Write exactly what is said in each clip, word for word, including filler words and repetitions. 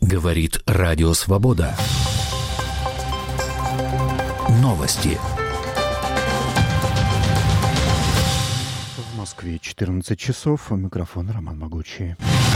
Говорит Радио Свобода. Новости. В Москве четырнадцать часов. У микрофона Роман Могучий.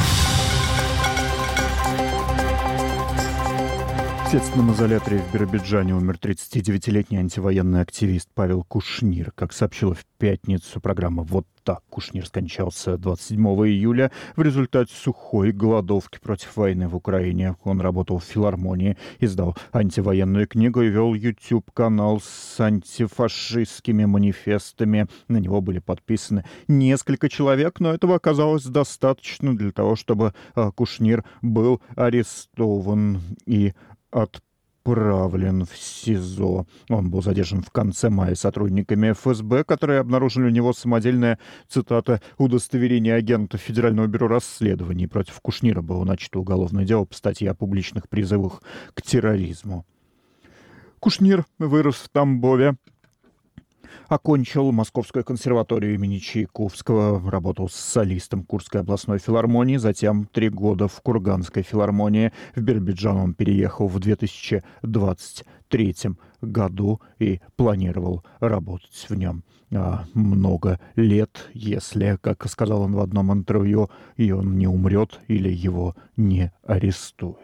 В следственном изоляторе в Биробиджане умер тридцатидевятилетний антивоенный активист Павел Кушнир. Как сообщила в пятницу программа «Вот так», Кушнир скончался двадцать седьмого июля в результате сухой голодовки против войны в Украине. Он работал в филармонии, издал антивоенную книгу и вел YouTube-канал с антифашистскими манифестами. На него были подписаны несколько человек, но этого оказалось достаточно для того, чтобы Кушнир был арестован и отправлен в СИЗО. Он был задержан в конце мая сотрудниками эф эс бэ, которые обнаружили у него самодельное, цитата, «удостоверение агента Федерального бюро расследований». Против Кушнира было начато уголовное дело по статье о публичных призывах к терроризму. Кушнир вырос в Тамбове, окончил Московскую консерваторию имени Чайковского, работал с солистом Курской областной филармонии, затем три года в Курганской филармонии. В Биробиджан он переехал в две тысячи двадцать третьем году и планировал работать в нем а, много лет, если, как сказал он в одном интервью, и он не умрет или его не арестуют.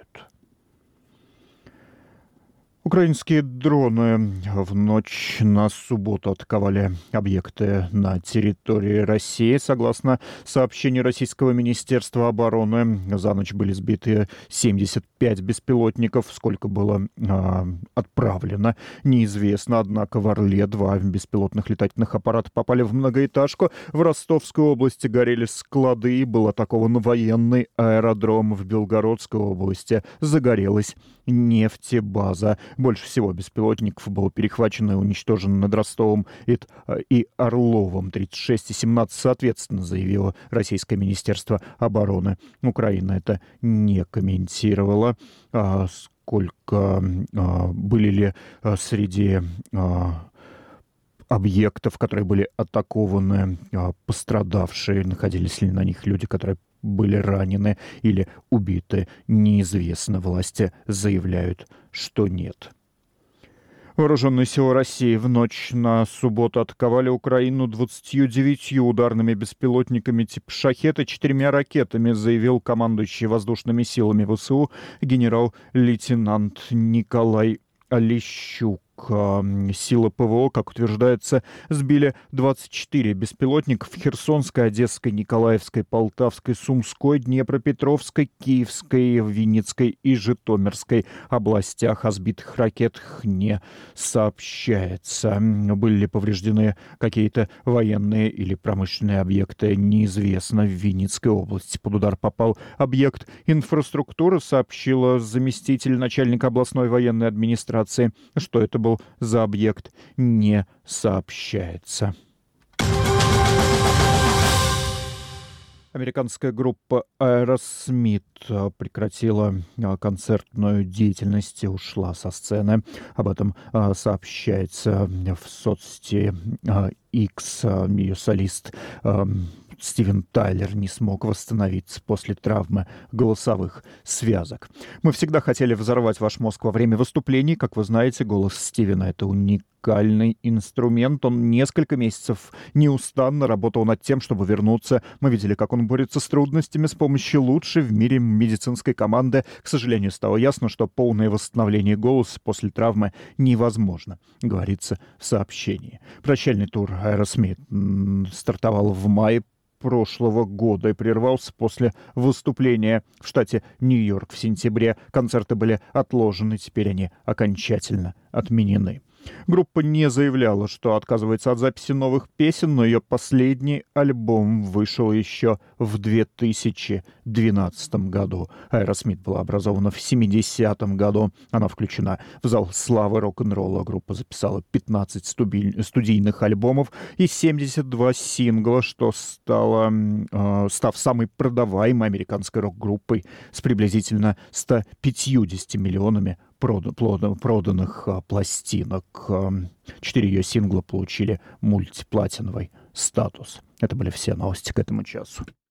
Украинские дроны в ночь на субботу атаковали объекты на территории России. Согласно сообщению Российского Министерства обороны, за ночь были сбиты семьдесят пять беспилотников. Сколько было э, отправлено, неизвестно. Однако в Орле два беспилотных летательных аппарата попали в многоэтажку. В Ростовской области горели склады. Был атакован военный аэродром. В Белгородской области загорелась нефтебаза. Больше всего беспилотников было перехвачено и уничтожено над Ростовом и, и Орловом. тридцать шесть и семнадцать соответственно, заявило Российское Министерство обороны. Украина это не комментировала. А, сколько а, были ли а, среди а, объектов, которые были атакованы, а, пострадавшие, находились ли на них люди, которые были ранены или убиты, неизвестно. Власти заявляют, что нет. Вооруженные силы России в ночь на субботу атаковали Украину двадцатью девятью ударными беспилотниками типа «Шахед» и четырьмя ракетами, заявил командующий воздушными силами вэ эс у генерал-лейтенант Николай Олещук. Силы пэ вэ о, как утверждается, сбили двадцать четыре беспилотника в Херсонской, Одесской, Николаевской, Полтавской, Сумской, Днепропетровской, Киевской, Винницкой и Житомирской областях. О сбитых ракетах не сообщается. Были ли повреждены какие-то военные или промышленные объекты, неизвестно. В Винницкой области под удар попал объект инфраструктуры, сообщила заместитель начальника областной военной администрации. Что это было за объект, не сообщается. Американская группа Aerosmith прекратила концертную деятельность и ушла со сцены. Об этом сообщается в соцсети X. Ее солист Стивен Тайлер не смог восстановиться после травмы голосовых связок. Мы всегда хотели взорвать ваш мозг во время выступлений. Как вы знаете, голос Стивена — это уникальный инструмент. Он несколько месяцев неустанно работал над тем, чтобы вернуться. Мы видели, как он борется с трудностями с помощью лучшей в мире медицинской команды. К сожалению, стало ясно, что полное восстановление голоса после травмы невозможно, говорится в сообщении. Прощальный тур Aerosmith стартовал в мае прошлого года и прервался после выступления в штате Нью-Йорк в сентябре. Концерты были отложены, теперь они окончательно отменены. Группа не заявляла, что отказывается от записи новых песен, но ее последний альбом вышел еще в две тысячи двенадцатом году. Aerosmith была образована в семидесятом году. Она включена в зал славы рок-н-ролла. Группа записала пятнадцать стуби- студийных альбомов и семьдесят два сингла, что стало, э, став самой продаваемой американской рок-группой с приблизительно ста пятьюдесятью миллионами проданных а, пластинок. Четыре ее сингла получили мультиплатиновый статус. Это были все новости к этому часу.